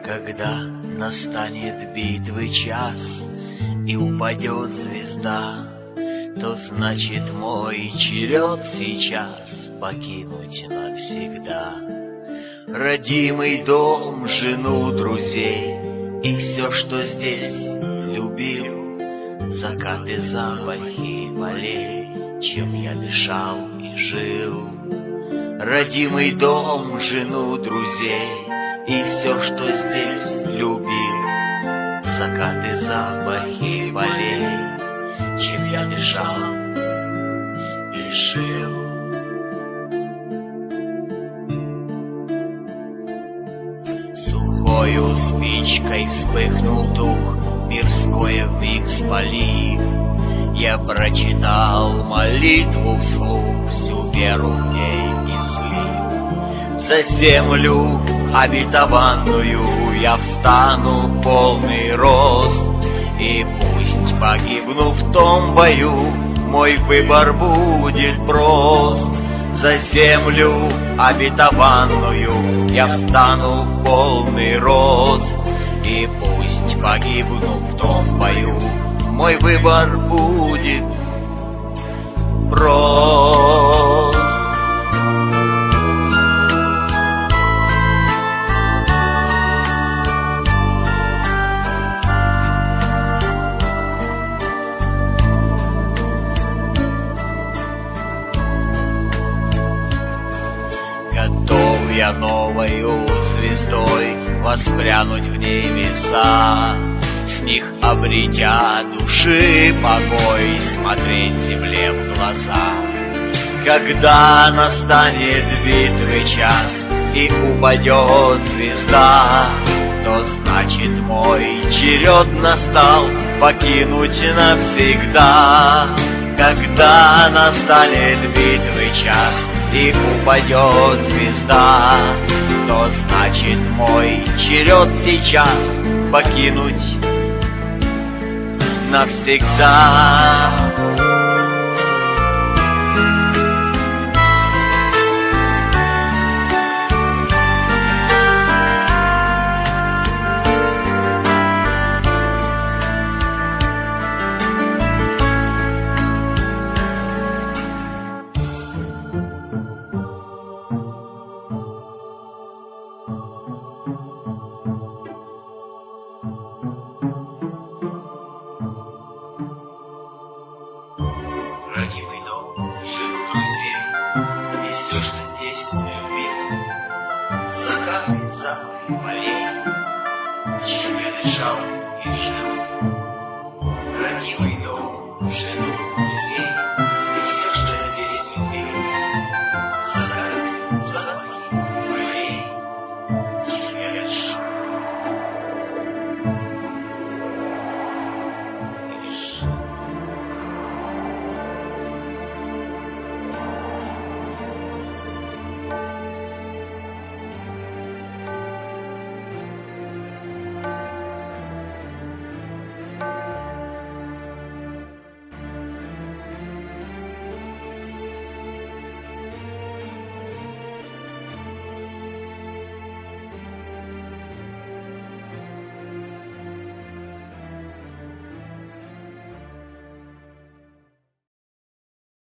Когда настанет битвы час и упадет звезда, то значит мой черед сейчас покинуть навсегда. Родимый дом, жену, друзей и все, что здесь любил, закаты, запахи полей, чем я дышал и жил. Родимый дом, жену, друзей и все, что здесь любил, закаты, запахи полей, чем я дышал и жил. Сухою спичкой вспыхнул дух, мирское вмиг спалив. Я прочитал молитву вслух, всю веру в ней излив. За землю обетованную я встану в полный рост, и пусть погибну в том бою, мой выбор будет прост. За землю обетованную я встану в полный рост, и пусть погибну в том бою, мой выбор будет прост. Готов я новою звездой воспрянуть в небеса, с них обретя души покой, смотреть земле в глаза. Когда настанет битвы час и упадет звезда, то значит мой черед настал покинуть навсегда. Когда настанет битвы час и упадет звезда, то значит мой черед сейчас покинуть навсегда.